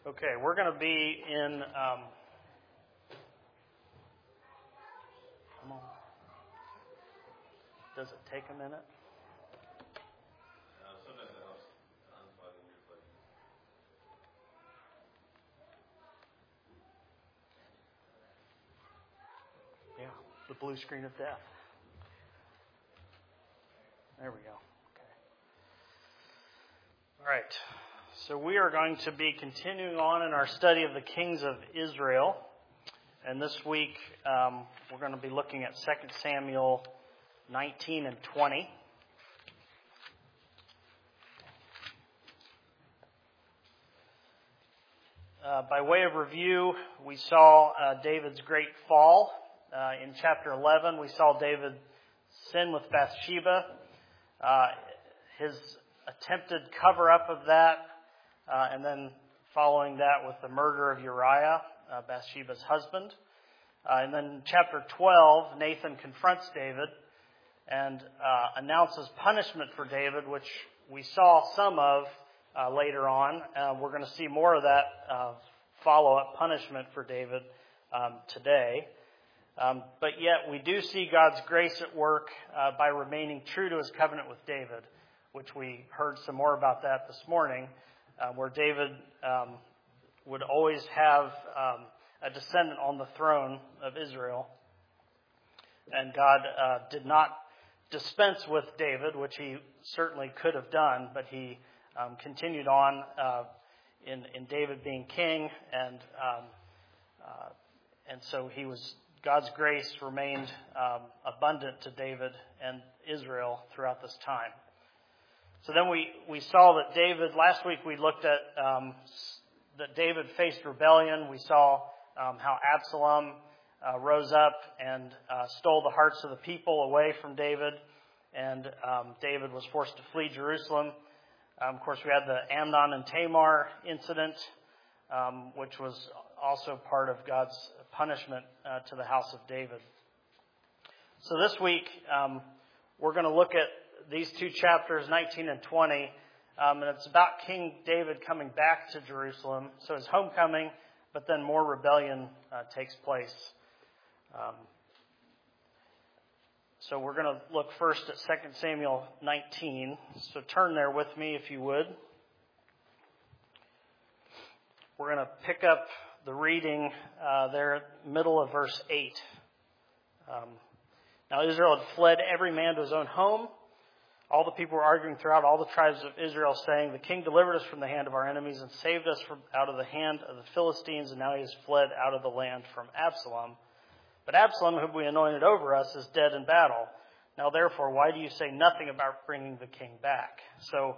Okay, we're going to be in. Come on. Does it take a minute? Sometimes it helps unplug and replug. Yeah, the blue screen of death. There we go. Okay. All right. So we are going to be continuing on in our study of the kings of Israel. And this week we're going to be looking at 2 Samuel 19 and 20. By way of review, we saw David's great fall. In chapter 11, we saw David sin with Bathsheba. His attempted cover-up of that, and then following that with the murder of Uriah, Bathsheba's husband. And then chapter 12, Nathan confronts David and announces punishment for David, which we saw some of later on. We're going to see more of that follow-up punishment for David today. But yet we do see God's grace at work by remaining true to his covenant with David, which we heard some more about that this morning, where David would always have a descendant on the throne of Israel. And God did not dispense with David, which he certainly could have done, but he continued on in David being king, and so God's grace remained abundant to David and Israel throughout this time. So then we saw that last week we looked at that David faced rebellion. We saw how Absalom rose up and stole the hearts of the people away from David, and David was forced to flee Jerusalem. Of course, we had the Amnon and Tamar incident, which was also part of God's punishment to the house of David. So this week, we're going to look at these two chapters, 19 and 20, and it's about King David coming back to Jerusalem. So his homecoming, but then more rebellion takes place. So we're going to look first at 2 Samuel 19. So turn there with me if you would. We're going to pick up the reading there at the middle of verse 8. Now Israel had fled every man to his own home. All the people were arguing throughout all the tribes of Israel, saying, "The king delivered us from the hand of our enemies and saved us out of the hand of the Philistines, and now he has fled out of the land from Absalom. But Absalom, whom we anointed over us, is dead in battle. Now therefore, why do you say nothing about bringing the king back?" So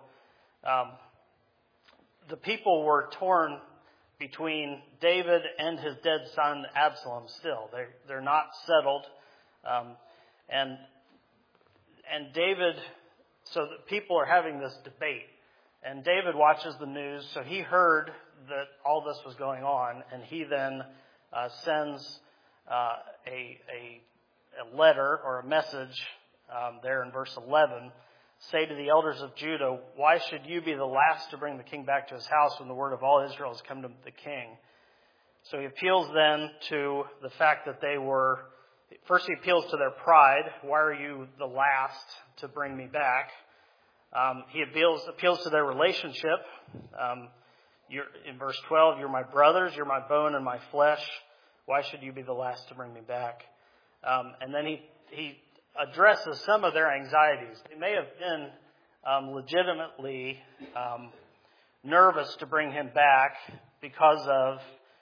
the people were torn between David and his dead son Absalom still. They're not settled. And David, so the people are having this debate. And David watches the news, so he heard that all this was going on, and he then sends a letter or a message there in verse 11. "Say to the elders of Judah, why should you be the last to bring the king back to his house when the word of all Israel has come to the king?" So he appeals then to the fact that first he appeals to their pride. Why are you the last to bring me back? He appeals to their relationship. In verse 12, "You're my brothers, you're my bone and my flesh. Why should you be the last to bring me back?" And then he addresses some of their anxieties. They may have been legitimately nervous to bring him back because of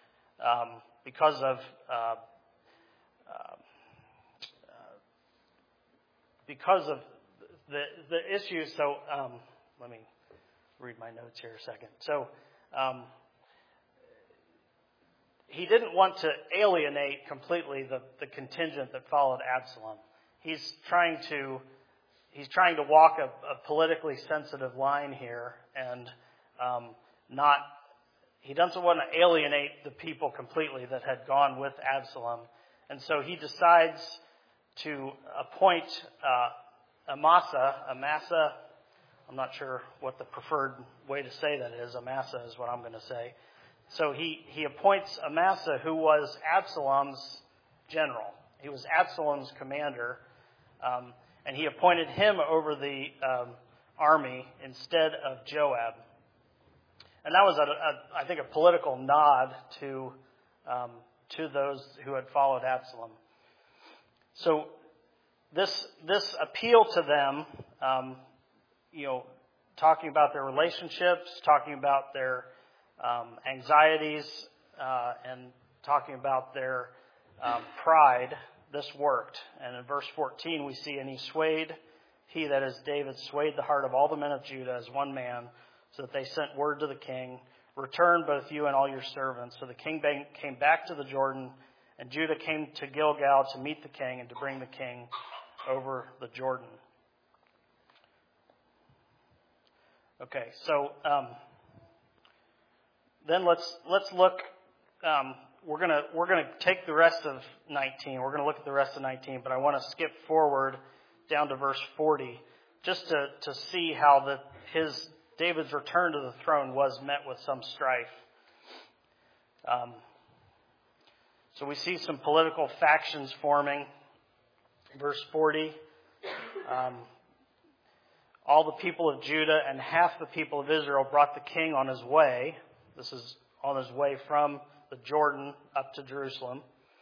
the issues. So let me read my notes here a second. So he didn't want to alienate completely the contingent that followed Absalom. He's trying to walk a politically sensitive line here, and he doesn't want to alienate the people completely that had gone with Absalom. And so he decides to appoint Amasa, I'm not sure what the preferred way to say that is. Amasa is what I'm going to say. So he appoints Amasa, who was Absalom's general. He was Absalom's commander, and he appointed him over the army instead of Joab. And that was, I think, a political nod to those who had followed Absalom. So this appeal to them, talking about their relationships, talking about their anxieties, and talking about their pride, this worked. And in verse 14 we see, and he that is David swayed the heart of all the men of Judah as one man, so that they sent word to the king, return both you and all your servants. So the king came back to the Jordan, and Judah came to Gilgal to meet the king and to bring the king over the Jordan. Okay, so then let's look. We're gonna take the rest of 19. We're gonna look at the rest of 19, but I want to skip forward down to verse 40, just to see how David's return to the throne was met with some strife. So we see some political factions forming. Verse 40. All the people of Judah and half the people of Israel brought the king on his way. This is on his way from the Jordan up to Jerusalem.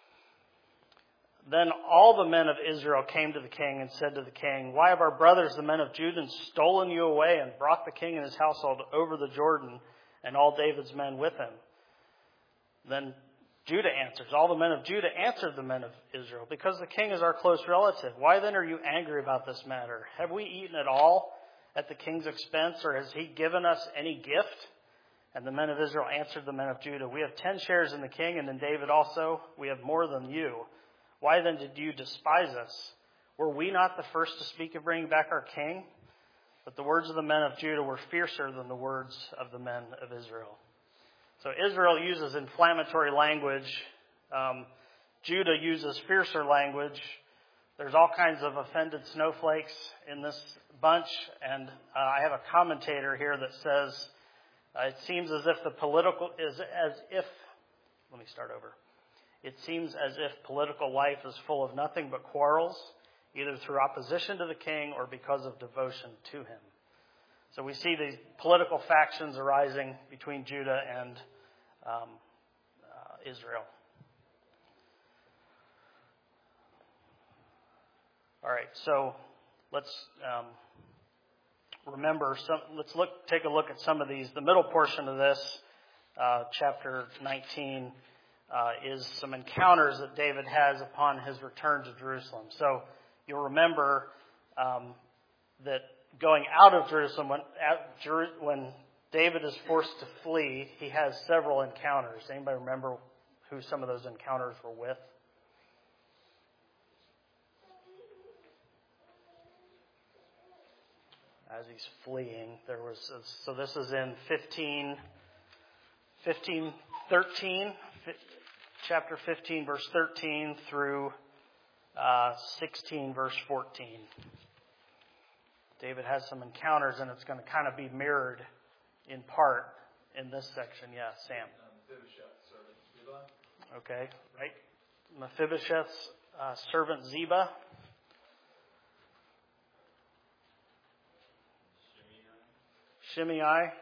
Then all the men of Israel came to the king and said to the king, why have our brothers, the men of Judah, stolen you away and brought the king and his household over the Jordan and all David's men with him? Then Judah answers. All the men of Judah answered the men of Israel, because the king is our close relative. Why then are you angry about this matter? Have we eaten at all at the king's expense, or has he given us any gift? And the men of Israel answered the men of Judah, we have 10 shares in the king, and in David also. We have more than you. Why then did you despise us? Were we not the first to speak of bringing back our king? But the words of the men of Judah were fiercer than the words of the men of Israel. So Israel uses inflammatory language. Judah uses fiercer language. There's all kinds of offended snowflakes in this bunch. And I have a commentator here that says, it seems as if It seems as if political life is full of nothing but quarrels, either through opposition to the king or because of devotion to him. So we see these political factions arising between Judah and Israel. All right, so let's take a look at some of these. The middle portion of this, chapter 19, is some encounters that David has upon his return to Jerusalem. So you'll remember that going out of Jerusalem, when David is forced to flee, he has several encounters. Anybody remember who some of those encounters were with? As he's fleeing, so this is in 13, chapter 15, verse 13 through 16, verse 14. David has some encounters, and it's going to kind of be mirrored in part in this section. Yeah, Sam. Mephibosheth, servant Ziba. Okay, right. Mephibosheth's servant Ziba. Shimei.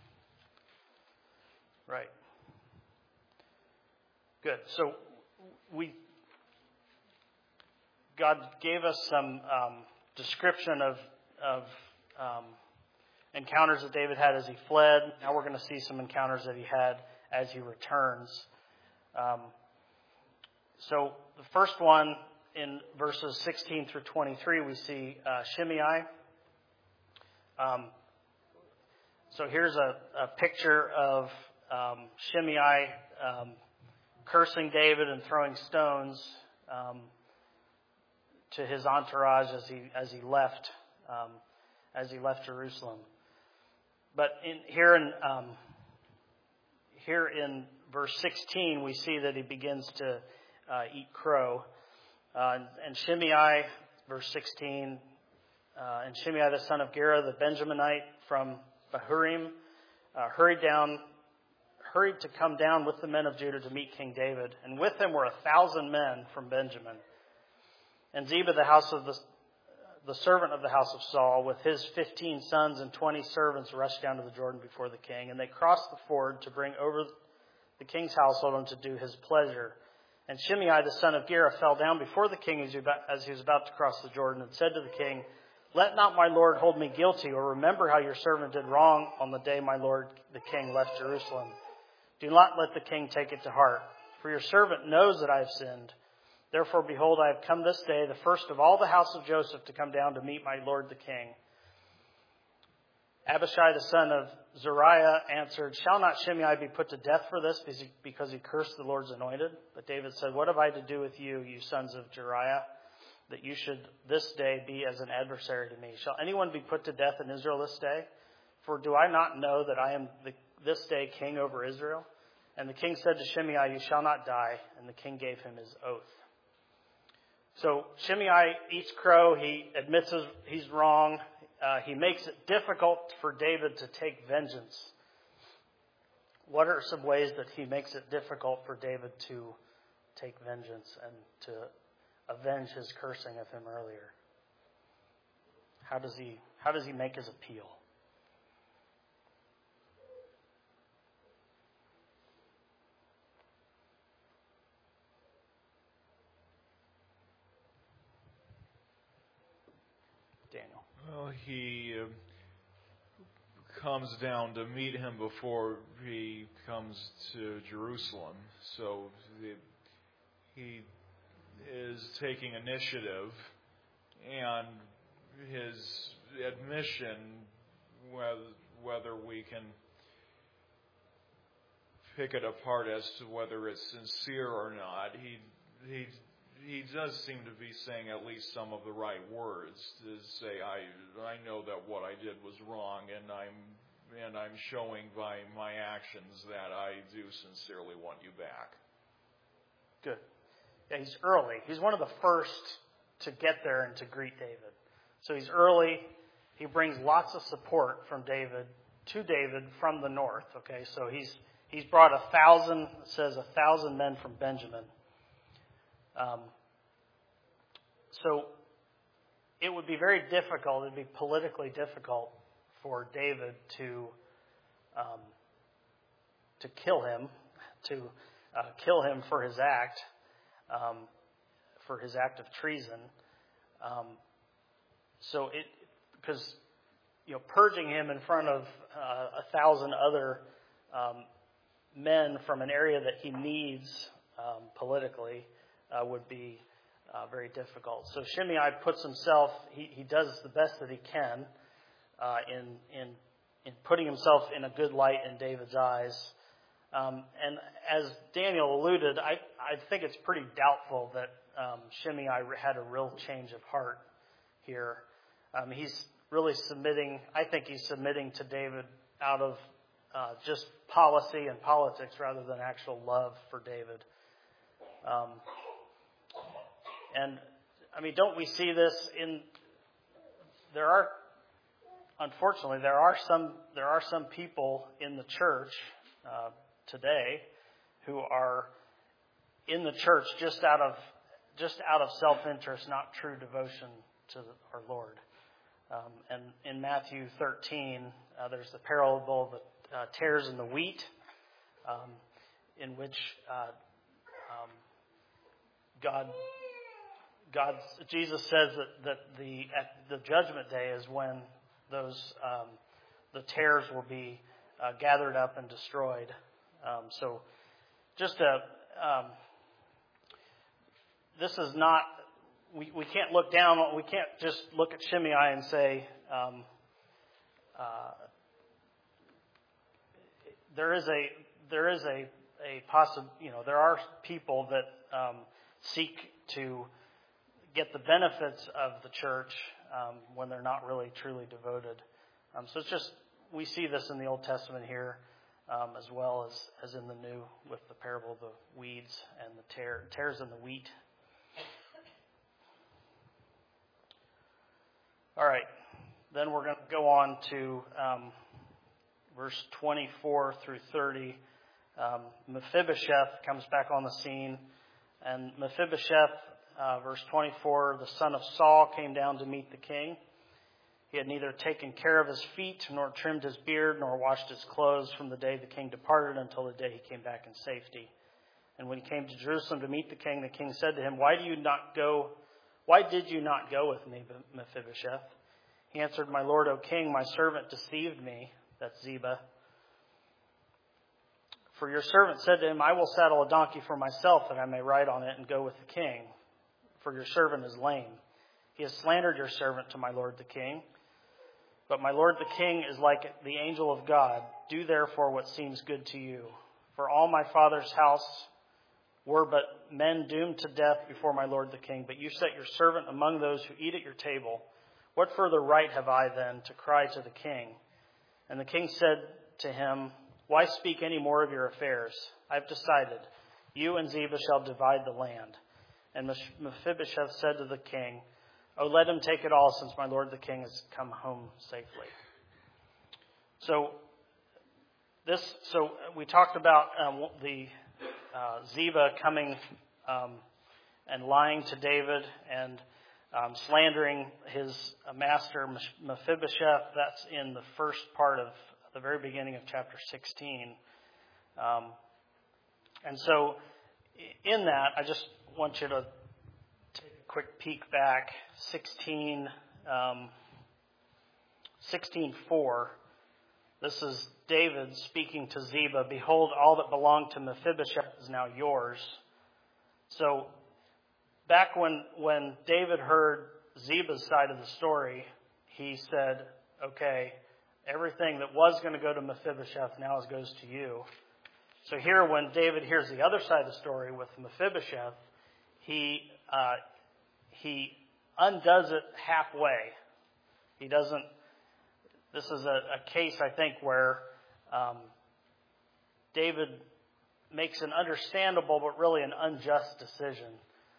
Right. Good. So God gave us some description of encounters that David had as he fled. Now we're going to see some encounters that he had as he returns. So the first one in verses 16 through 23, we see Shimei. So here's a picture of Shimei cursing David and throwing stones to his entourage as he left Jerusalem. But here in verse 16, we see that he begins to eat crow. And Shimei, verse 16, and Shimei the son of Gera, the Benjaminite from Bahurim, hurried hurried to come down with the men of Judah to meet King David, and with him were 1,000 men from Benjamin. And Ziba, the servant of the house of Saul, with his 15 sons and 20 servants, rushed down to the Jordan before the king. And they crossed the ford to bring over the king's household and to do his pleasure. And Shimei, the son of Gera, fell down before the king as he was about to cross the Jordan, and said to the king, "Let not my lord hold me guilty, or remember how your servant did wrong on the day my lord the king left Jerusalem. Do not let the king take it to heart, for your servant knows that I have sinned. Therefore, behold, I have come this day, the first of all the house of Joseph, to come down to meet my lord the king." Abishai, the son of Zeruiah, answered, "Shall not Shimei be put to death for this, because he cursed the Lord's anointed?" But David said, "What have I to do with you, you sons of Zeruiah, that you should this day be as an adversary to me? Shall anyone be put to death in Israel this day? For do I not know that I am this day king over Israel?" And the king said to Shimei, "You shall not die." And the king gave him his oath. So Shimei eats crow. He admits he's wrong. He makes it difficult for David to take vengeance. What are some ways that he makes it difficult for David to take vengeance and to avenge his cursing of him earlier? How does he make his appeal? Daniel. Well, he comes down to meet him before he comes to Jerusalem. So he is taking initiative, and his admission, whether we can pick it apart as to whether it's sincere or not, he does seem to be saying at least some of the right words to say, I know that what I did was wrong, and I'm showing by my actions that I do sincerely want you back. Good. Yeah, he's early. He's one of the first to get there and to greet David. So he's early. He brings lots of support from David to David from the north. Okay, so he's brought 1,000. It says 1,000 men from Benjamin. So it would be very difficult. It'd be politically difficult for David to kill him, for his act, of treason. Because purging him in front of 1,000 other men from an area that he needs politically would be very difficult. So Shimei puts himself. He does the best that he can in putting himself in a good light in David's eyes. And as Daniel alluded, I think it's pretty doubtful that Shimei had a real change of heart here. He's really submitting. I think he's submitting to David out of just policy and politics rather than actual love for David. And don't we see this in? Unfortunately, there are some people in the church today who are in the church just out of self-interest, not true devotion to our Lord. And in Matthew 13, there's the parable of the tares and the wheat, in which Jesus says that the judgment day is when those the tares will be gathered up and destroyed. So this is not. We can't look down. We can't just look at Shimei and say there is a possible. There are people that seek to get the benefits of the church when they're not really truly devoted. So it's just we see this in the Old Testament here as well as in the New with the parable of the weeds and the tares and the wheat. All right, then we're going to go on to verse 24 through 30. Mephibosheth comes back on the scene. And Mephibosheth, verse 24, the son of Saul, came down to meet the king. He had neither taken care of his feet, nor trimmed his beard, nor washed his clothes from the day the king departed until the day he came back in safety. And when he came to Jerusalem to meet the king said to him, Why did you not go with me, Mephibosheth? He answered, My lord, O king, my servant deceived me. That's Ziba. For your servant said to him, I will saddle a donkey for myself, that I may ride on it and go with the king. For your servant is lame. He has slandered your servant to my lord the king. But my lord the king is like the angel of God. Do therefore what seems good to you. For all my father's house were but men doomed to death before my lord the king. But you set your servant among those who eat at your table. What further right have I then to cry to the king? And the king said to him, Why speak any more of your affairs? I have decided. You and Ziba shall divide the land. And Mephibosheth said to the king, Oh, let him take it all, since my lord the king has come home safely. So we talked about the Ziba coming and lying to David and slandering his master Mephibosheth. That's in the first part of the very beginning of chapter 16. And so in that, I just want you to take a quick peek back. 16:4. This is David speaking to Ziba. Behold, all that belonged to Mephibosheth is now yours. So back when David heard Ziba's side of the story, he said, okay, everything that was going to go to Mephibosheth now goes to you. So here, when David hears the other side of the story with Mephibosheth, he undoes it halfway. He doesn't. This is a case, I think, where David makes an understandable but really an unjust decision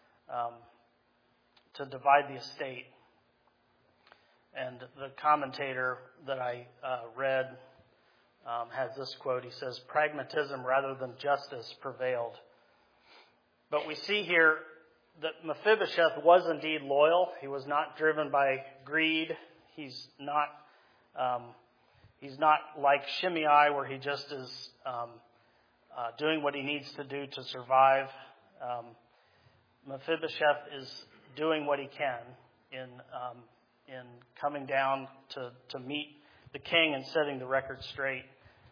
to divide the estate. And the commentator that I read has this quote. He says, Pragmatism rather than justice prevailed. But we see here that Mephibosheth was indeed loyal. He was not driven by greed. He's not like Shimei, where he just is doing what he needs to do to survive. Mephibosheth is doing what he can in coming down to meet the king and setting the record straight.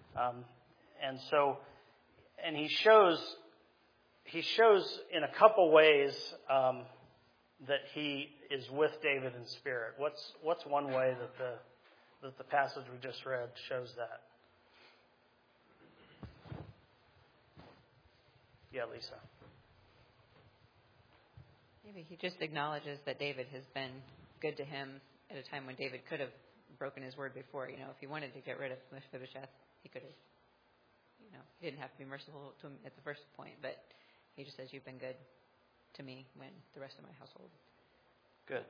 And he shows in a couple ways that he is with David in spirit. What's one way that the passage we just read shows that? Yeah, Lisa. Maybe he just acknowledges that David has been good to him at a time when David could have broken his word before. If he wanted to get rid of Mephibosheth, he could have. He didn't have to be merciful to him at the first point, but he just says, you've been good to me when the rest of my household. Good.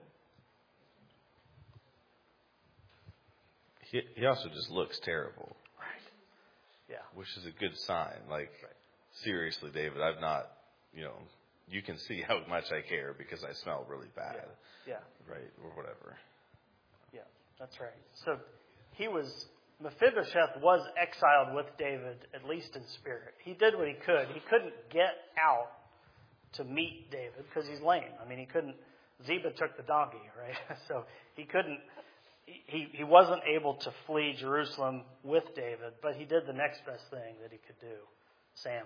He also just looks terrible. Right. Yeah. Which is a good sign. Seriously, David, I've not, you can see how much I care because I smell really bad. Yeah. Right, or whatever. Yeah, that's right. So Mephibosheth was exiled with David, at least in spirit. He did what he could. He couldn't get out to meet David because he's lame. Ziba took the donkey, right? So he couldn't, he wasn't able to flee Jerusalem with David, but he did the next best thing that he could do. Sam.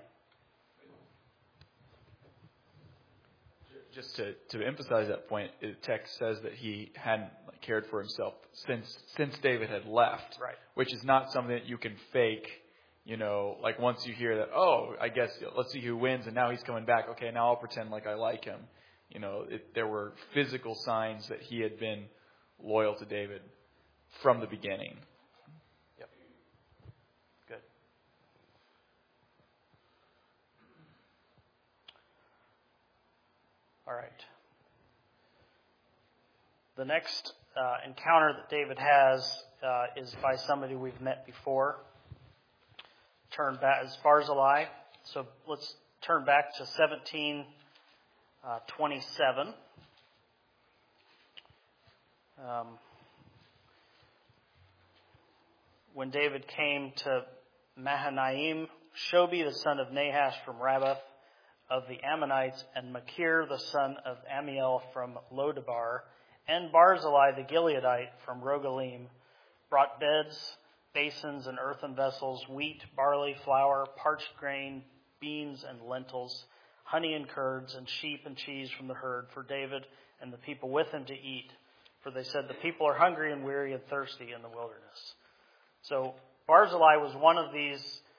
Just to emphasize that point, the text says that he hadn't cared for himself since David had left, right? Which is not something that you can fake. Once you hear that, I guess let's see who wins, and now he's coming back. Okay, now I'll pretend like I like him. There were physical signs that he had been loyal to David from the beginning. Yep. Good. All right. The next encounter that David has is by somebody we've met before. turn back, is Barzillai. So let's turn back to 17:27. When David came to Mahanaim, Shobi the son of Nahash from Rabbath of the Ammonites, and Machir the son of Amiel from Lodabar, and Barzillai the Gileadite from Rogelim, brought beds, basins, and earthen vessels, wheat, barley, flour, parched grain, beans, and lentils, honey and curds, and sheep and cheese from the herd for David and the people with him to eat. For they said, the people are hungry and weary and thirsty in the wilderness. So Barzillai was one of these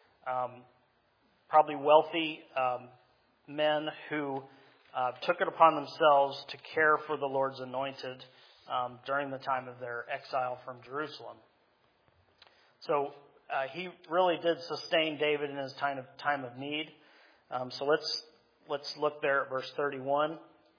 probably wealthy men who took it upon themselves to care for the Lord's anointed during the time of their exile from Jerusalem. So he really did sustain David in his time of need. So let's look there at verse 31.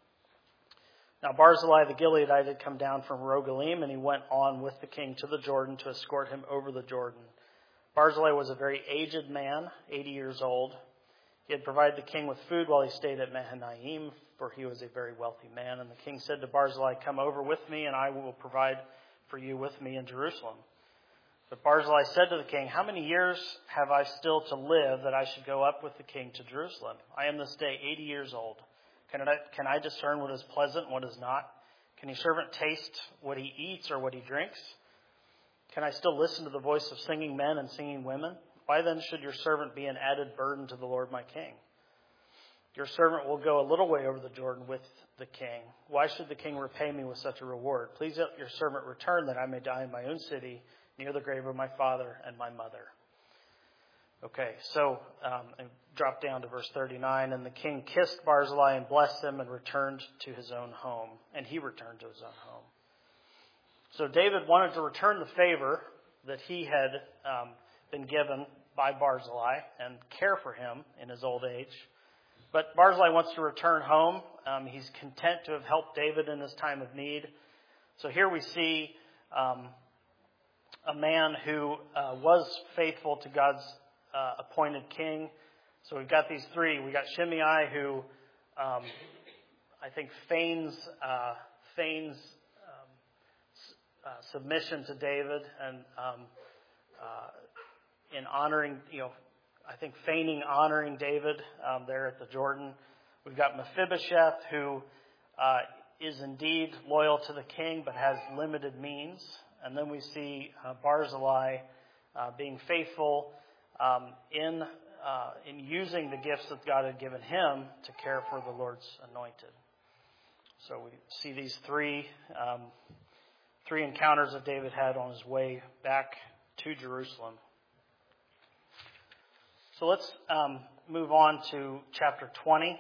Now Barzillai the Gileadite had come down from Rogelim, and he went on with the king to the Jordan to escort him over the Jordan. Barzillai was a very aged man, 80 years old. He had provided the king with food while he stayed at Mahanaim, for he was a very wealthy man. And the king said to Barzillai, come over with me, and I will provide for you with me in Jerusalem. But Barzillai said to the king, how many years have I still to live that I should go up with the king to Jerusalem? I am this day 80 years old. Can I discern what is pleasant and what is not? Can your servant taste what he eats or what he drinks? Can I still listen to the voice of singing men and singing women? Why then should your servant be an added burden to the Lord my king? Your servant will go a little way over the Jordan with the king. Why should the king repay me with such a reward? Please let your servant return that I may die in my own city, near the grave of my father and my mother. Okay, so drop down to verse 39. And the king kissed Barzillai and blessed him and returned to his own home. And he returned to his own home. So David wanted to return the favor that he had been given by Barzillai and care for him in his old age. But Barzillai wants to return home. He's content to have helped David in his time of need. So here we see a man who was faithful to God's appointed king. So we've got these three. We got Shimei, who I think feigns submission to David and in honoring, I think feigning honoring David there at the Jordan. We've got Mephibosheth, who is indeed loyal to the king but has limited means. And then we see Barzillai being faithful in using the gifts that God had given him to care for the Lord's anointed. So we see these three encounters that David had on his way back to Jerusalem. So let's move on to chapter 20.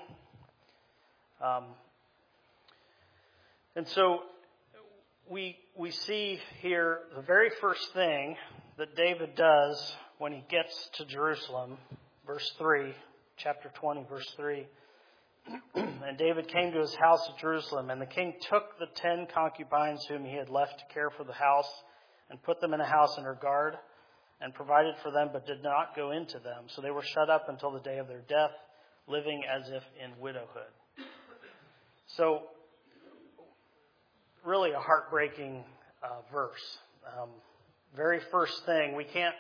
And so we see here the very first thing that David does when he gets to Jerusalem, verse 3, chapter 20, verse 3. And David came to his house at Jerusalem, and the king took the 10 concubines whom he had left to care for the house and put them in a house under guard and provided for them, but did not go into them. So they were shut up until the day of their death, living as if in widowhood. So really a heartbreaking verse. Very first thing, we can't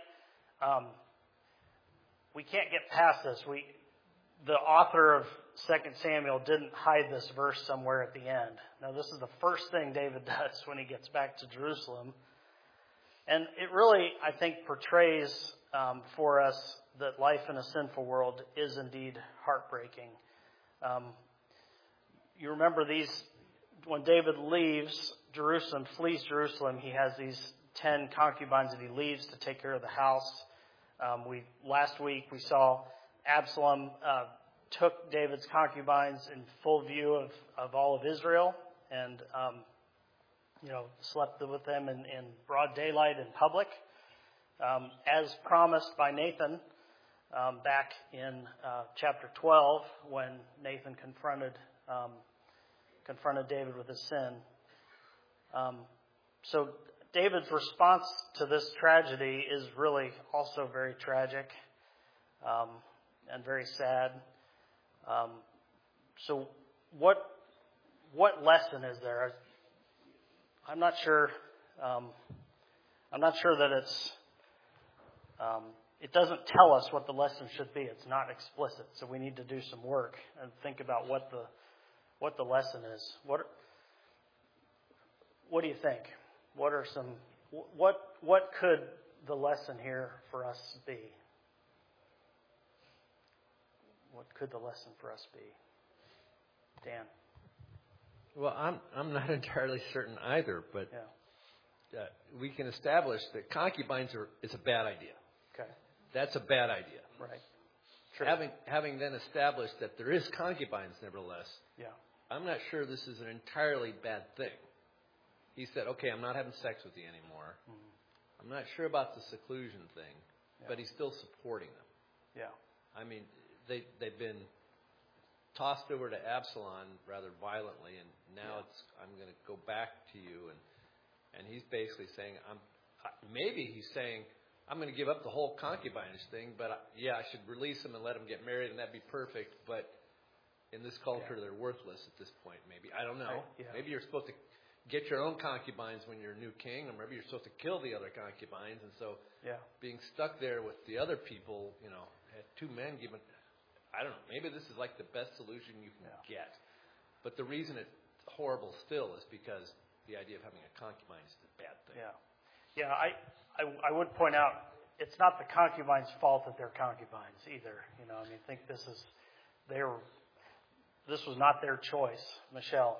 get past this. The author of 2 Samuel didn't hide this verse somewhere at the end. Now, this is the first thing David does when he gets back to Jerusalem. And it really, I think, portrays for us that life in a sinful world is indeed heartbreaking. You remember when David leaves Jerusalem, flees Jerusalem, he has these 10 concubines that he leaves to take care of the house. Last week we saw Absalom took David's concubines in full view of all of Israel and slept with them in broad daylight in public, as promised by Nathan back in chapter 12 when Nathan confronted David with his sin. So David's response to this tragedy is really also very tragic. and very sad. So what lesson is there? I'm not sure. I'm not sure that it doesn't tell us what the lesson should be. It's not explicit, so we need to do some work and think about what the lesson is. What do you think? What could the lesson here for us be? What could the lesson for us be? Dan? Well, I'm not entirely certain either, but Yeah. We can establish that concubines is a bad idea. Okay. That's a bad idea. Right. True. Having then established that there is concubines, nevertheless, Yeah. I'm not sure this is an entirely bad thing. He said, okay, I'm not having sex with you anymore. Mm-hmm. I'm not sure about the seclusion thing, Yeah. but he's still supporting them. Yeah. I mean, they've been tossed over to Absalom rather violently, and now I'm going to go back to you, and he's basically saying, maybe he's saying, I'm going to give up the whole concubinage thing, but I should release them and let them get married, and that'd be perfect. But in this culture, they're worthless at this point. Maybe, I don't know. Yeah. Maybe you're supposed to get your own concubines when you're a new king, or maybe you're supposed to kill the other concubines, and so being stuck there with the other people, had two men given. I don't know. Maybe this is like the best solution you can get. But the reason it's horrible still is because the idea of having a concubine is a bad thing. Yeah. Yeah, I would point out it's not the concubine's fault that they're concubines either. I think this was not their choice. Michelle.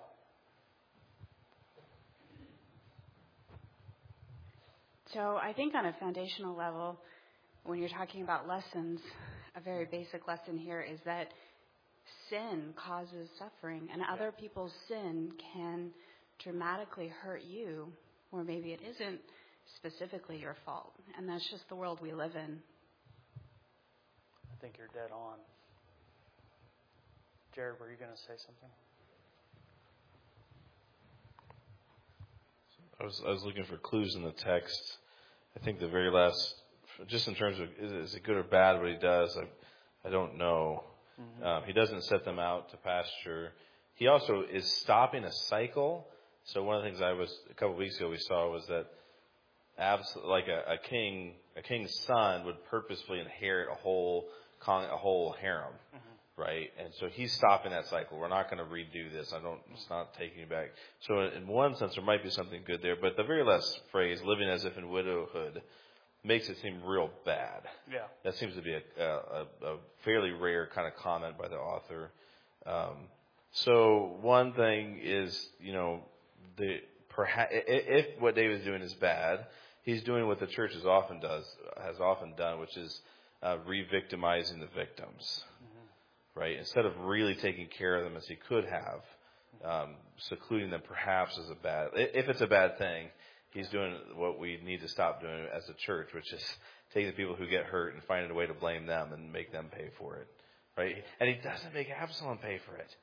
So I think on a foundational level, when you're talking about lessons, a very basic lesson here is that sin causes suffering, and other people's sin can dramatically hurt you, or maybe it isn't specifically your fault. And that's just the world we live in. I think you're dead on. Jared, were you going to say something? I was looking for clues in the text. I think the very last, just in terms of is it good or bad what he does, I don't know. Mm-hmm. He doesn't set them out to pasture. He also is stopping a cycle. So one of the things a couple of weeks ago we saw was that like a king's son would purposefully inherit a whole harem, mm-hmm. right? And so he's stopping that cycle. We're not going to redo this. It's not taking you back. So in one sense, there might be something good there. But the very last phrase, living as if in widowhood, makes it seem real bad. Yeah. That seems to be a fairly rare kind of comment by the author. So one thing is, if what David's doing is bad, he's doing what the church has often done, which is re-victimizing the victims, mm-hmm. right? Instead of really taking care of them as he could have, secluding them perhaps is if it's a bad thing, he's doing what we need to stop doing as a church, which is taking the people who get hurt and finding a way to blame them and make them pay for it, right? And he doesn't make Absalom pay for it.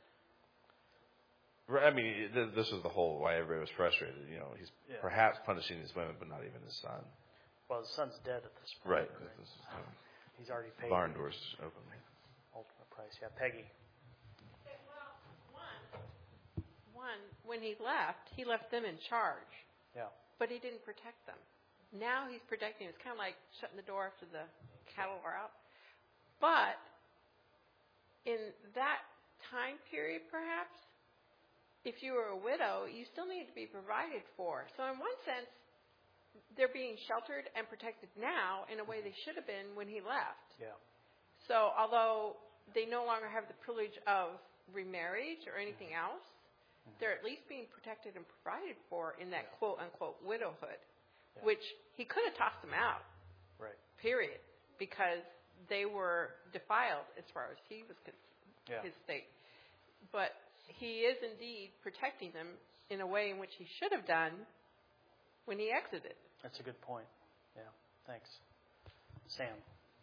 I mean, this was the whole why everybody was frustrated. He's perhaps punishing his women, but not even his son. Well, his son's dead at this point. Right. He's already paid. Barn doors open. Ultimate price. Yeah, Peggy. Well, one, when he left them in charge. Yeah. But he didn't protect them. Now he's protecting them. It's kind of like shutting the door after the cattle are out. But in that time period, perhaps, if you were a widow, you still need to be provided for. So in one sense, they're being sheltered and protected now in a way they should have been when he left. Yeah. So although they no longer have the privilege of remarriage or anything else, they're at least being protected and provided for in that quote-unquote widowhood, which he could have tossed them out, right? Period, because they were defiled as far as he was concerned, his state. But he is indeed protecting them in a way in which he should have done when he exited. That's a good point. Yeah, thanks. Sam.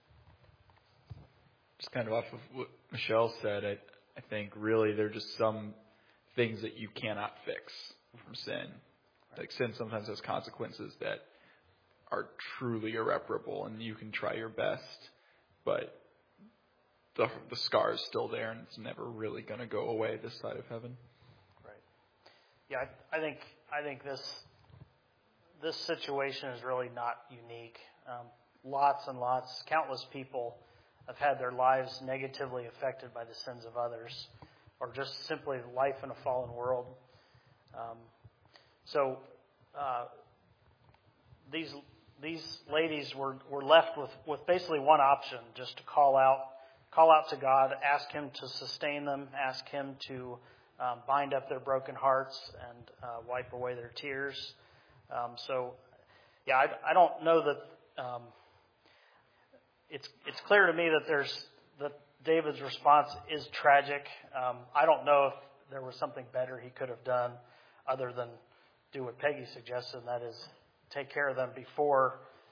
Just kind of off of what Michelle said, I think really there are just some things that you cannot fix from sin. Like sin sometimes has consequences that are truly irreparable, and you can try your best, but the scar is still there, and it's never really going to go away this side of heaven. Right. Yeah, I think this situation is really not unique. Lots and lots, countless people have had their lives negatively affected by the sins of others, or just simply life in a fallen world. These ladies were left with basically one option, just to call out to God, ask Him to sustain them, ask Him to bind up their broken hearts and wipe away their tears. I don't know that it's clear to me that David's response is tragic. I don't know if there was something better he could have done other than do what Peggy suggested, and that is take care of them before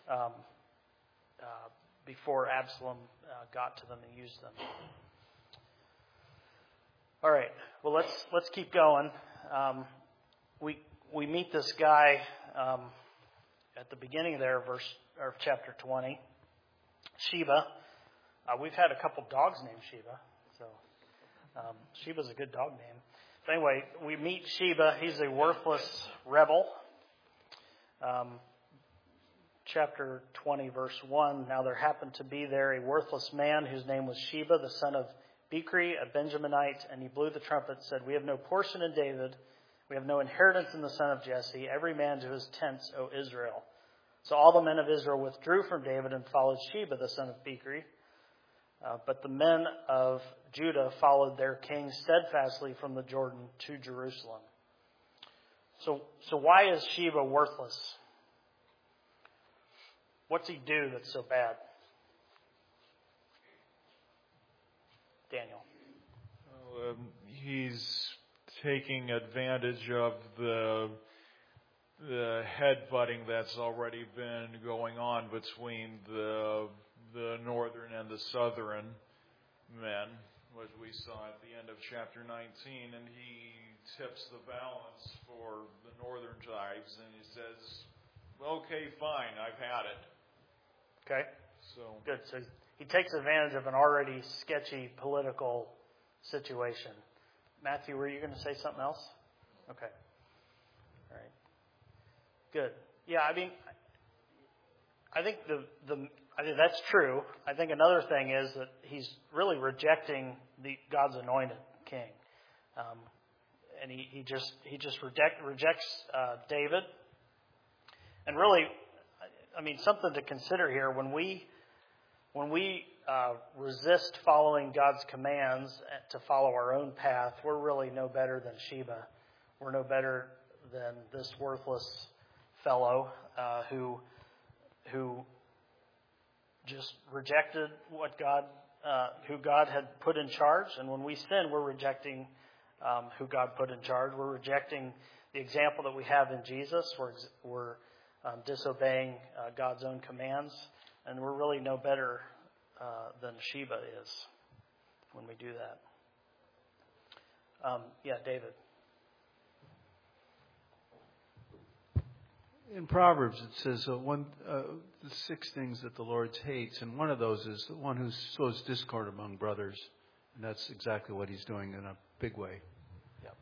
Absalom got to them and used them. All right. Well, let's keep going. We meet this guy at the beginning there, chapter 20, Sheba. We've had a couple dogs named Sheba, so Sheba's a good dog name. But anyway, we meet Sheba. He's a worthless rebel. Chapter 20, verse 1. Now there happened to be there a worthless man whose name was Sheba, the son of Bichri, a Benjaminite, and he blew the trumpet, said, "We have no portion in David. We have no inheritance in the son of Jesse. Every man to his tents, O Israel." So all the men of Israel withdrew from David and followed Sheba, the son of Bichri. But the men of Judah followed their king steadfastly from the Jordan to Jerusalem. So why is Sheba worthless? What's he do that's so bad? Daniel. He's taking advantage of the headbutting that's already been going on between the northern and the southern men, which we saw at the end of chapter 19, and he tips the balance for the northern tribes, and he says, "Okay, fine, I've had it." Okay. So good. So he takes advantage of an already sketchy political situation. Matthew, were you going to say something else? Okay. All right. Good. Yeah, I mean, I think I think that's true. I think another thing is that he's really rejecting God's anointed king, and he just rejects David. And really, I mean, something to consider here when we resist following God's commands to follow our own path, we're really no better than Sheba. We're no better than this worthless fellow who just rejected who God had put in charge. And when we sin, we're rejecting who God put in charge. We're rejecting the example that we have in Jesus. We're disobeying God's own commands, and we're really no better than Sheba is when we do that. David. In Proverbs, it says the 6 things that the Lord hates, and one of those is the one who sows discord among brothers, and that's exactly what he's doing in a big way. Yep.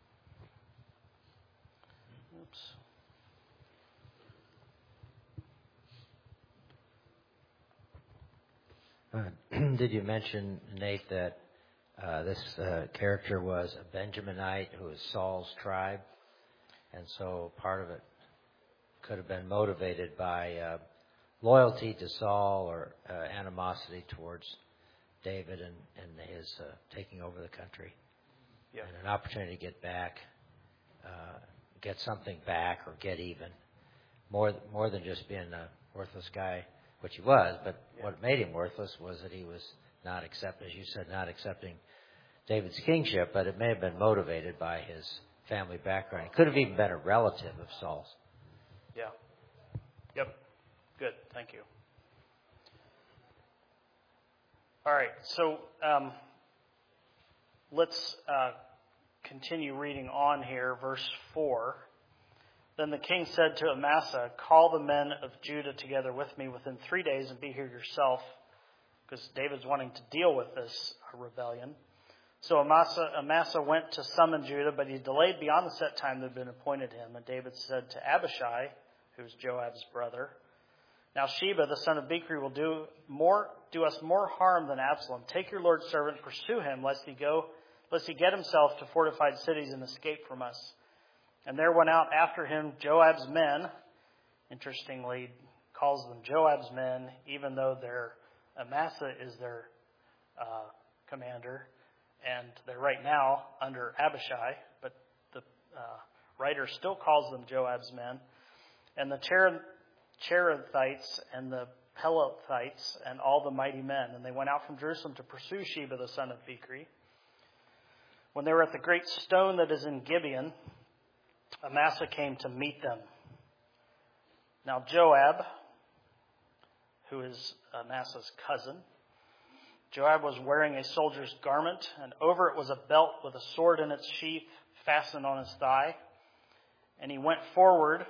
Oops. Did you mention, Nate, that this character was a Benjaminite who was Saul's tribe, and so part of it could have been motivated by loyalty to Saul or animosity towards David and his taking over the country. Yep. And an opportunity to get back, get something back or get even. More than just being a worthless guy, which he was, but what made him worthless was that he was not accepting David's kingship, but it may have been motivated by his family background. It could have even been a relative of Saul's. Yeah. Yep. Good. Thank you. All right. So let's continue reading on here. Verse 4. Then the king said to Amasa, "Call the men of Judah together with me within 3 days and be here yourself. because David's wanting to deal with this rebellion. So Amasa went to summon Judah, but he delayed beyond the set time that had been appointed him. And David said to Abishai, who was Joab's brother, "Now Sheba, the son of Bichri, will do us more harm than Absalom. Take your Lord's servant, pursue him, lest he get himself to fortified cities and escape from us." And there went out after him Joab's men. Interestingly, calls them Joab's men, even though Amasa is their commander, and they're right now under Abishai, but the writer still calls them Joab's men. And the Cherethites and the Pelethites and all the mighty men. And they went out from Jerusalem to pursue Sheba, the son of Bichri. When they were at the great stone that is in Gibeon, Amasa came to meet them. Now Joab, who is Amasa's cousin, Joab was wearing a soldier's garment, and over it was a belt with a sword in its sheath fastened on his thigh. And he went forward.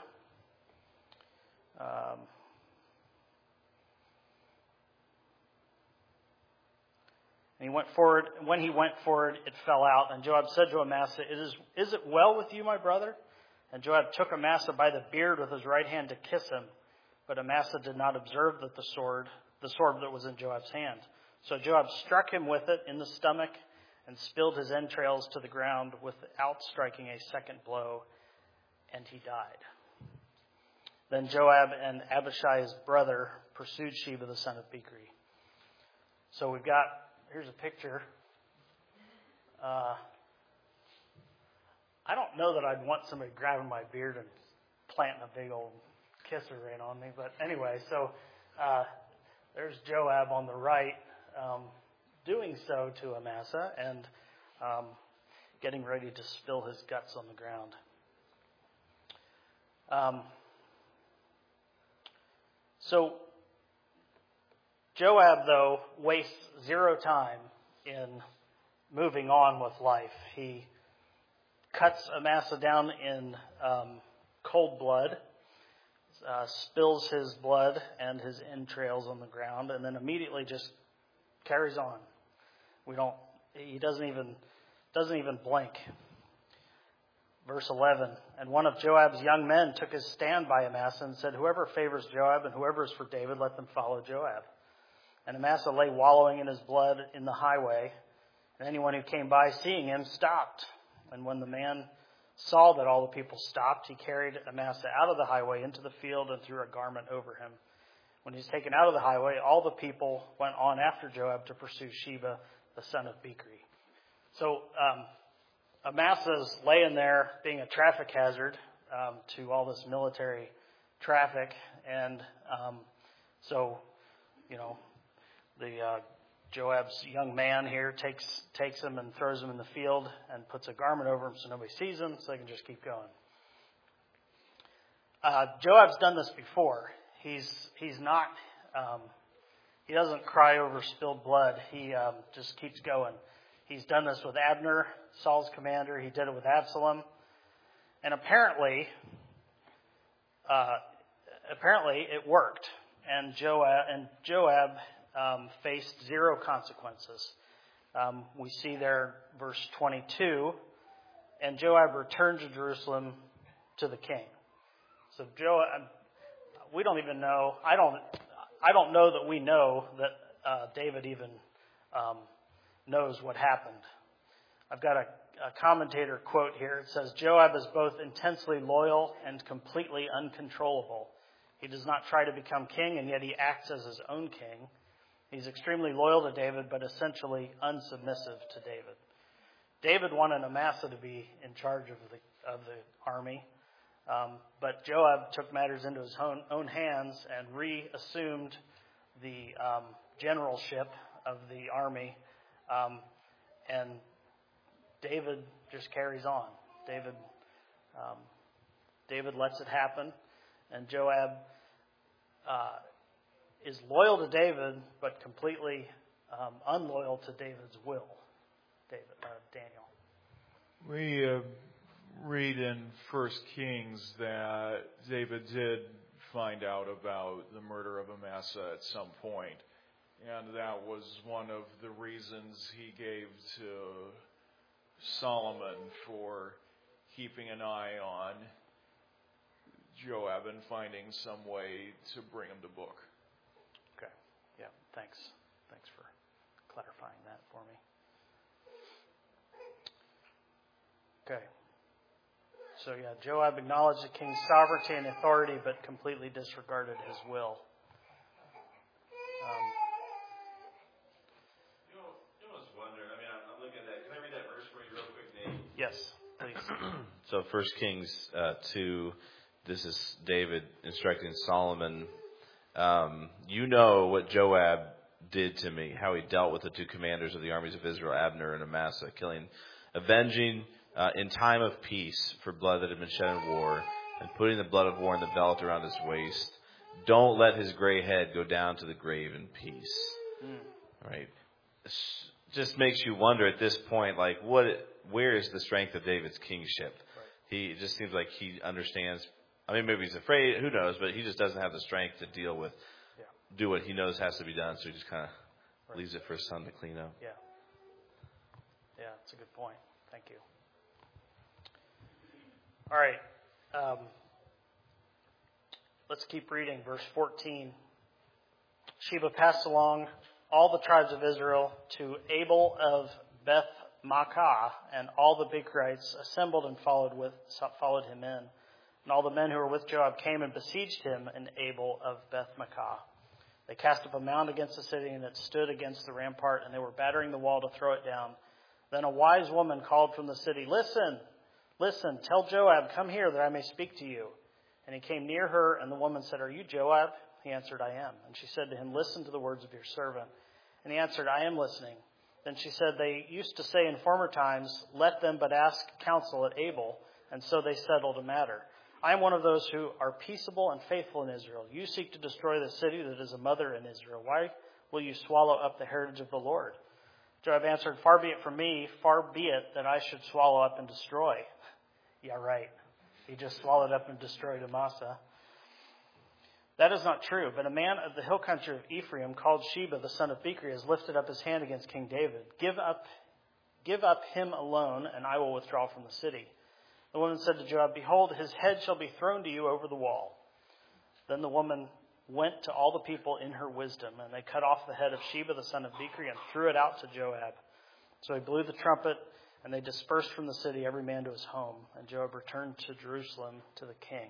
When he went forward, it fell out. And Joab said to Amasa, Is it well with you, my brother? And Joab took Amasa by the beard with his right hand to kiss him. But Amasa did not observe that the sword that was in Joab's hand. So Joab struck him with it in the stomach and spilled his entrails to the ground without striking a second blow, and he died. Then Joab and Abishai's brother pursued Sheba, the son of Bichri. So here's a picture. I don't know that I'd want somebody grabbing my beard and planting a big old kisser right on me. But anyway, so there's Joab on the right doing so to Amasa and getting ready to spill his guts on the ground. So Joab, though, wastes zero time in moving on with life. He cuts Amasa down in cold blood, spills his blood and his entrails on the ground, and then immediately just carries on. He doesn't even blink. Verse 11, and one of Joab's young men took his stand by Amasa and said, "Whoever favors Joab and whoever is for David, let them follow Joab." And Amasa lay wallowing in his blood in the highway, and anyone who came by seeing him stopped. And when the man saw that all the people stopped, he carried Amasa out of the highway into the field and threw a garment over him. When he was taken out of the highway, all the people went on after Joab to pursue Sheba, the son of Bichri. So Amasa's laying there being a traffic hazard to all this military traffic. And Joab's young man here takes him and throws him in the field and puts a garment over him so nobody sees him, so they can just keep going. Joab's done this before. He's not. He doesn't cry over spilled blood. He just keeps going. He's done this with Abner, Saul's commander. He did it with Absalom, and apparently it worked. And Joab faced zero consequences. We see there, verse 22, and Joab returned to Jerusalem to the king. So Joab, we don't even know. I don't know that we know that David even knows what happened. I've got a commentator quote here. It says, "Joab is both intensely loyal and completely uncontrollable. He does not try to become king, and yet he acts as his own king. He's extremely loyal to David, but essentially unsubmissive to David." David wanted Amasa to be in charge of the army, but Joab took matters into his own hands and reassumed the generalship of the army, and David just carries on. David lets it happen, and Joab is loyal to David, but completely unloyal to David's will. Daniel. We read in 1 Kings that David did find out about the murder of Amasa at some point. And that was one of the reasons he gave to Solomon for keeping an eye on Joab and finding some way to bring him to book. Okay. Yeah, thanks. Thanks for clarifying that for me. Okay. So yeah, Joab acknowledged the king's sovereignty and authority, but completely disregarded his will. I was wondering, I'm looking at that. Can I read that verse for you real quick, Nate? Yes, please. So 1 Kings 2, this is David instructing Solomon. You know what Joab did to me, how he dealt with the two commanders of the armies of Israel, Abner and Amasa, avenging in time of peace for blood that had been shed in war, and putting the blood of war in the belt around his waist. Don't let his gray head go down to the grave in peace. Right? Just makes you wonder at this point, like, where is the strength of David's kingship? He just seems like he understands. Maybe he's afraid, who knows, but he just doesn't have the strength to deal with, do what he knows has to be done, so he just kind of leaves it for his son to clean up. Yeah. Yeah, that's a good point. Thank you. All right. Let's keep reading. Verse 14. Sheba passed along all the tribes of Israel to Abel of Beth Maacah, and all the Bichrites assembled and followed him in. And all the men who were with Joab came and besieged him in Abel of Beth Maacah. They cast up a mound against the city, and it stood against the rampart, and they were battering the wall to throw it down. Then a wise woman called from the city, Listen, tell Joab, come here that I may speak to you. And he came near her, and the woman said, Are you Joab? He answered, I am. And she said to him, Listen to the words of your servant. And he answered, I am listening. Then she said, They used to say in former times, Let them but ask counsel at Abel, and so they settled a matter. I am one of those who are peaceable and faithful in Israel. You seek to destroy the city that is a mother in Israel. Why will you swallow up the heritage of the Lord? Joab answered, Far be it from me, far be it that I should swallow up and destroy. Yeah, right. He just swallowed up and destroyed Amasa. That is not true, but a man of the hill country of Ephraim called Sheba, the son of Bichri, has lifted up his hand against King David. Give up him alone, and I will withdraw from the city. The woman said to Joab, Behold, his head shall be thrown to you over the wall. Then the woman went to all the people in her wisdom, and they cut off the head of Sheba, the son of Bichri, and threw it out to Joab. So he blew the trumpet, and they dispersed from the city, every man to his home. And Joab returned to Jerusalem to the king.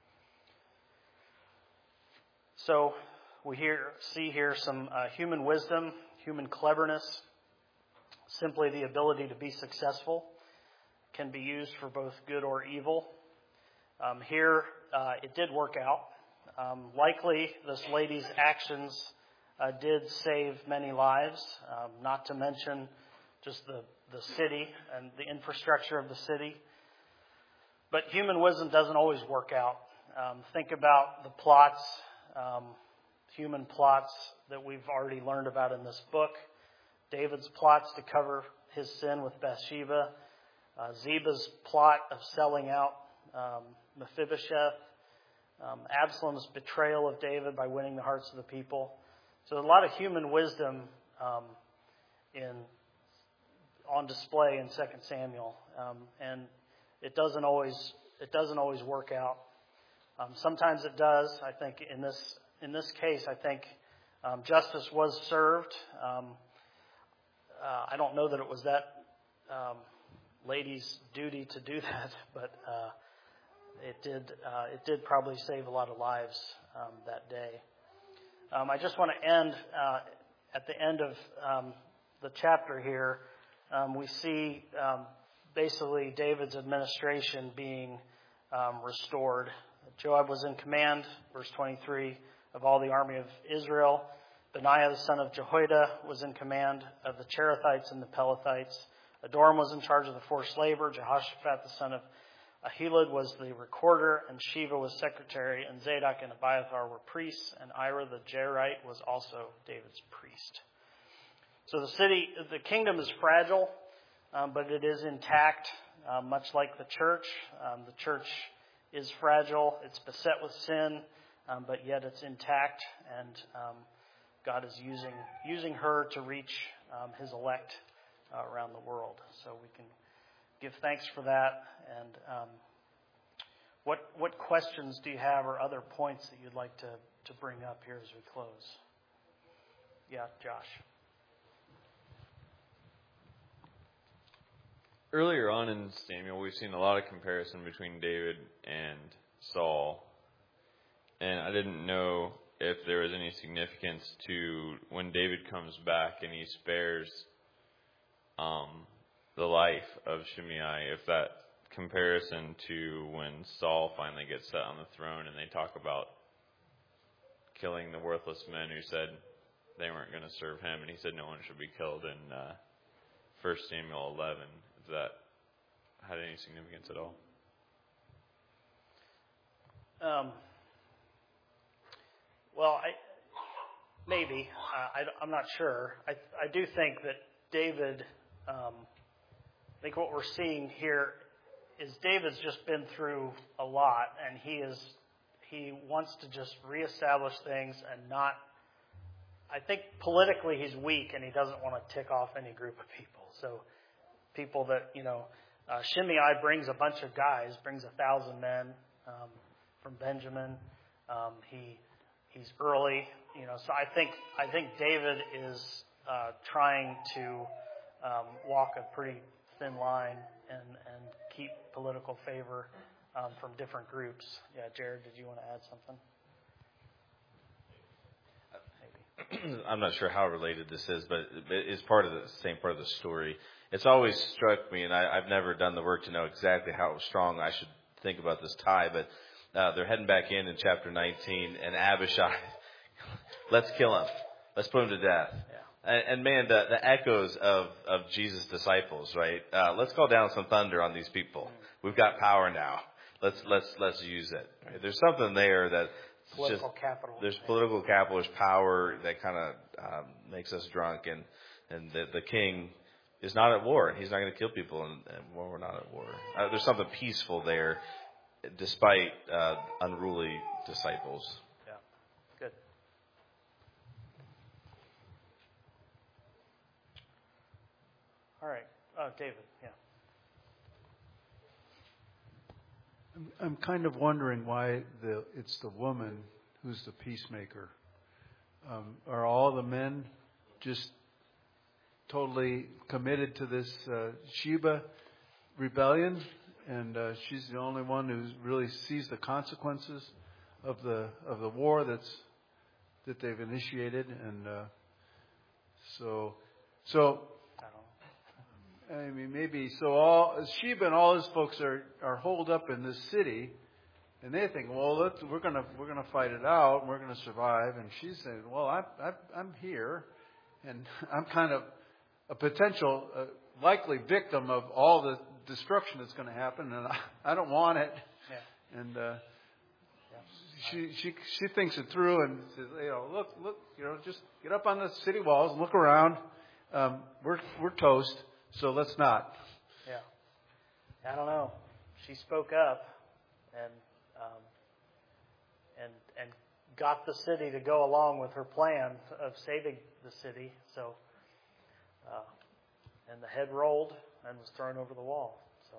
So we see here some human wisdom, human cleverness, simply the ability to be successful, can be used for both good or evil. Here, it did work out. Likely, this lady's actions did save many lives, not to mention just the city and the infrastructure of the city. But human wisdom doesn't always work out. Think about the plots, human plots that we've already learned about in this book. David's plots to cover his sin with Bathsheba. Ziba's plot of selling out Mephibosheth. Absalom's betrayal of David by winning the hearts of the people. So a lot of human wisdom on display in 2 Samuel, and it doesn't always work out. Sometimes it does. I think in this case, I think justice was served. I don't know that it was that lady's duty to do that, but it did probably save a lot of lives that day. I just want to end at the end of the chapter here. We see basically David's administration being restored. Joab was in command, verse 23, of all the army of Israel. Benaiah, the son of Jehoiada, was in command of the Cherethites and the Pelethites. Adoram was in charge of the forced labor. Jehoshaphat, the son of Ahilud, was the recorder, and Sheva was secretary, and Zadok and Abiathar were priests, and Ira the Jairite was also David's priest. So the kingdom is fragile, but it is intact, much like the church. The church is fragile. It's beset with sin, but yet it's intact, and God is using her to reach His elect around the world. So we can give thanks for that. And what questions do you have, or other points that you'd like to bring up here as we close? Yeah, Josh. Earlier on in Samuel, we've seen a lot of comparison between David and Saul. And I didn't know if there was any significance to when David comes back and he spares the life of Shimei, if that comparison to when Saul finally gets set on the throne and they talk about killing the worthless men who said they weren't going to serve him, and he said no one should be killed in 1 Samuel 11. If that had any significance at all? Well, maybe. I'm not sure. I do think that David, I think what we're seeing here is David's just been through a lot, and he wants to just reestablish things and not. I think politically he's weak, and he doesn't want to tick off any group of people. So people that, Shimei brings a bunch of guys, brings 1,000 men from Benjamin. He's early, So I think David is trying to walk a pretty thin line and keep political favor from different groups. Yeah, Jared, did you want to add something? I'm not sure how related this is, but it's part of the same part of the story. It's always struck me, and I've never done the work to know exactly how strong I should think about this tie, but they're heading back in chapter 19, and Abishai, let's kill him. Let's put him to death. Yeah. And man, the echoes of Jesus' disciples, right? Let's call down some thunder on these people. We've got power now. Let's use it. Right? There's something there that political capital. There's political capital. There's power that kind of makes us drunk, and the king is not at war. He's not going to kill people, and we're not at war. There's something peaceful there, despite unruly disciples. Yeah, good. All right, David. Yeah. I'm kind of wondering why it's the woman who's the peacemaker. Are all the men just totally committed to this Sheba rebellion, and she's the only one who really sees the consequences of the war that they've initiated, and so I mean, maybe so. Sheba and all his folks are holed up in this city, and they think, well, we're gonna fight it out, and we're gonna survive. And she's saying, well, I'm here, and I'm kind of a potential likely victim of all the destruction that's going to happen, and I don't want it. Yeah. And she thinks it through and says, look, just get up on the city walls and look around. We're toast. So let's not. Yeah. I don't know. She spoke up and got the city to go along with her plan of saving the city. So, and the head rolled and was thrown over the wall. So,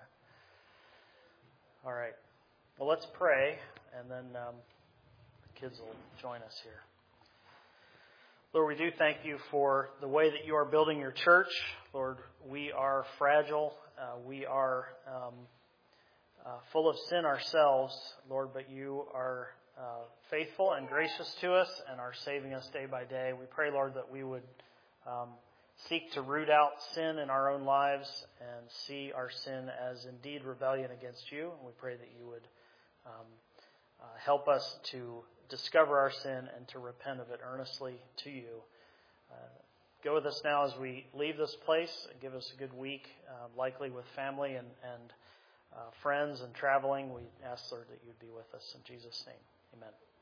all right. Well, let's pray, and then the kids will join us here. Lord, we do thank you for the way that you are building your church. Lord, we are fragile. We are full of sin ourselves, Lord, but you are faithful and gracious to us and are saving us day by day. We pray, Lord, that we would seek to root out sin in our own lives and see our sin as indeed rebellion against you. And we pray that you would help us to discover our sin and to repent of it earnestly to you. Go with us now as we leave this place. Give us a good week, likely with family and friends and traveling. We ask, Lord, that you'd be with us. In Jesus' name, amen.